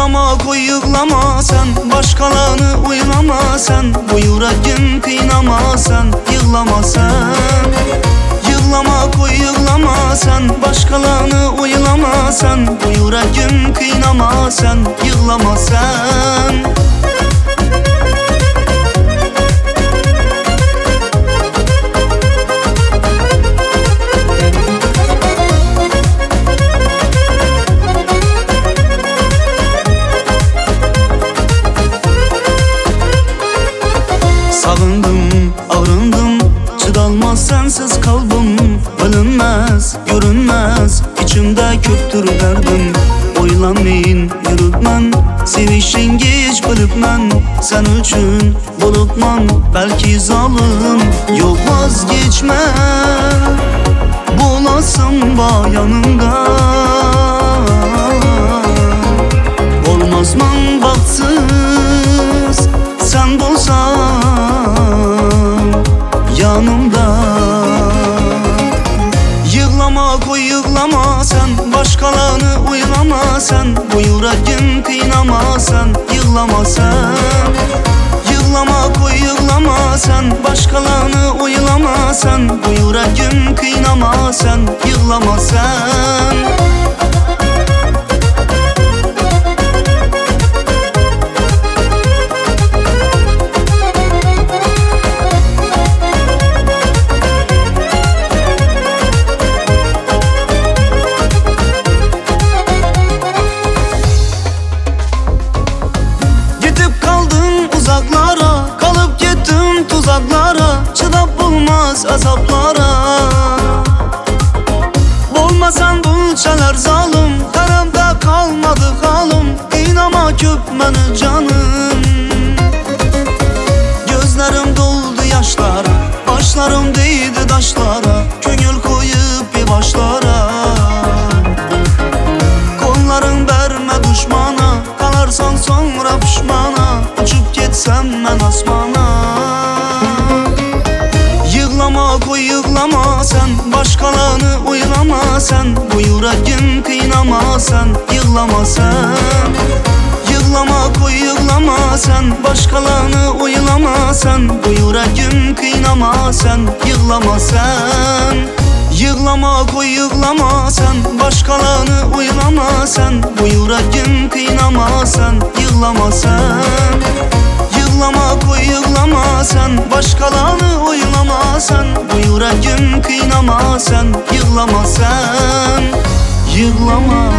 Yığlama koy yığlama sen, başkalarını oylama sen, bu yüreğim kıynama sen, yığlama sen. Yığlama koy yığlama sen, başkalarını oylama sen, bu yüreğim kıynama sen, yığlama sen. Sağındım, ağrındım, çıdalmaz sensiz kalbim. Bilinmez, görünmez, içimde köptür derdim. Oylanmayın, yürütmen, sevişin geç bilipmen. Sen üçün bulupman, belki zalim. Yok vazgeçme, bulasın bayanında. Olmazman baksız, sen bulsan yanımda. Yığlama koy yığlama sen, başkalarını oylama sen, bu yüreğim kıynama sen, yığlama sen. Yığlama koy yığlama sen, başkalarını oylama sen, bu yüreğim kıynama sen, yığlama sen. Uzaklara, kalıp gittim tuzaklara, çıdap bulmaz azaplara. Olmasan bunçalar zalim, karamda kalmadı halim. İnama köp beni canım. Gözlerim doldu yaşlara, başlarım değdi taşlara, köngül koyup bir başlara. Kolların verme düşmana, kalarsan sonra pişmana. Uçup getsem ben asmana. Yığlama koy yığlama sen, başkalarını oylama sen, bu yüreğim kıynama sen, yığlama sen. Yığlama koy yığlama sen, başkalarını oylama sen, bu yüreğim kıynama sen, yığlama sen. Yığlama koy yığlama sen, başkalarını oylama sen, bu yüreğim kıynama sen, yığlama sen. Yığlama koy yığlama sen, başkalarını oylama sen, bu yüreğim kıynama sen, yığlama sen, yığlama.